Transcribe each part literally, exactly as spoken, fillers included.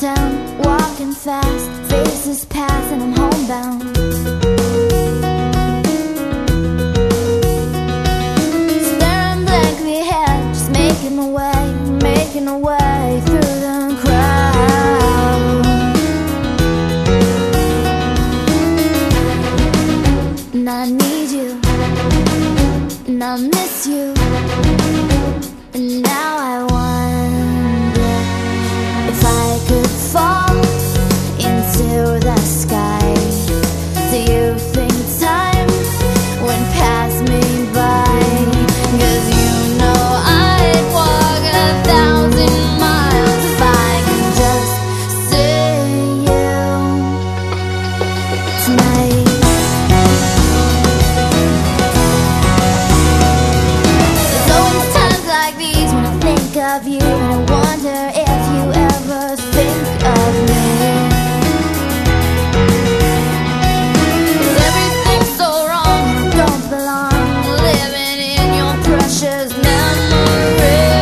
downtown, walking fast, faces pass and I'm homebound. Staring blankly ahead, just making my way, making my way through the crowd. And I need you, and I miss you, and now I wonder if I could fall into the sky. Do you think time would pass me by? 'Cause you know I'd walk a thousand miles if I could just see you tonight. There's always times like these when I think of you, and I wonder if you ever think of me. 'Cause everything's so wrong and I don't belong, living in your precious memory.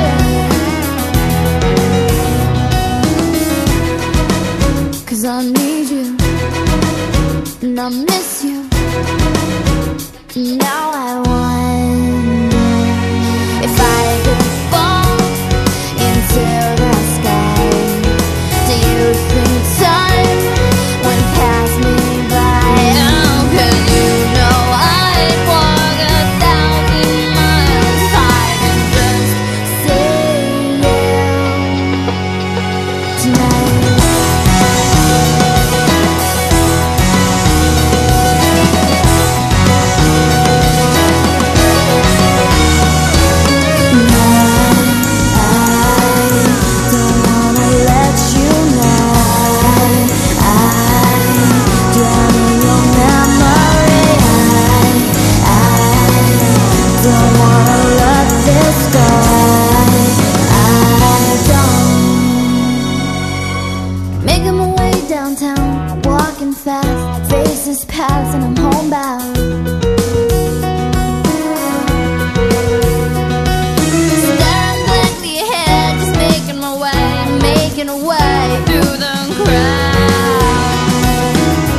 'Cause I need you, and I miss you, and now I wonder if I could fall into the sky. Do you think time would pass me by? Oh, 'cause you know I'd walk a thousand miles if I could just see you tonight. Making my way downtown, walking fast, faces pass and I'm homebound. Staring blankly ahead, just making my way, making a way through the crowd.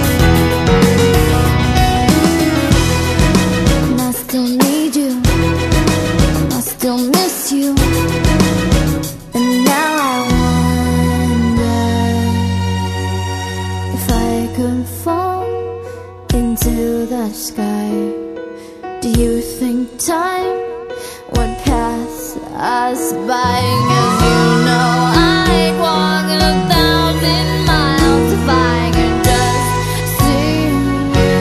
And I still need you, I still miss you, and now I wonder if I could fall into the sky. Do you think time would pass us by? 'Cause you know I'd walk a thousand miles if I could just see you.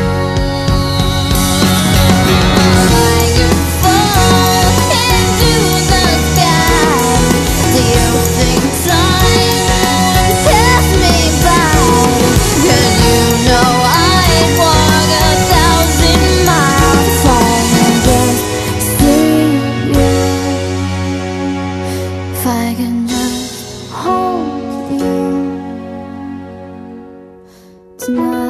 If I could fall into the sky, do you think time would pass me by? 'Cause you know I'd walk a thousand miles if I could just see you. If I can just hold you tonight.